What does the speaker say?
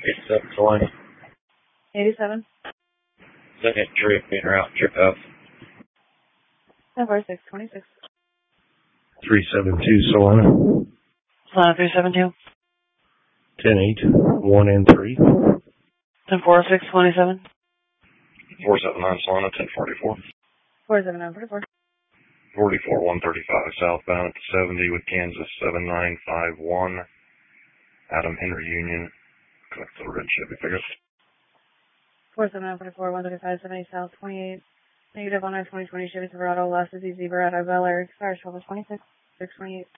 87 Salina. 87. Second trip in route, trip up. 104626. 372 Salina. Salina 372. 10-8, 1 and 3. 104627. 479 Salina, 1044. 47944. 44 135 southbound at 70 with Kansas 7951. Adam Henry Union. Collect the red Chevy pickup. 47944 135 70 south 28. Negative on I-2020 Chevy Silverado. Last is Zebra at Bel Air. Expires 1226. 628.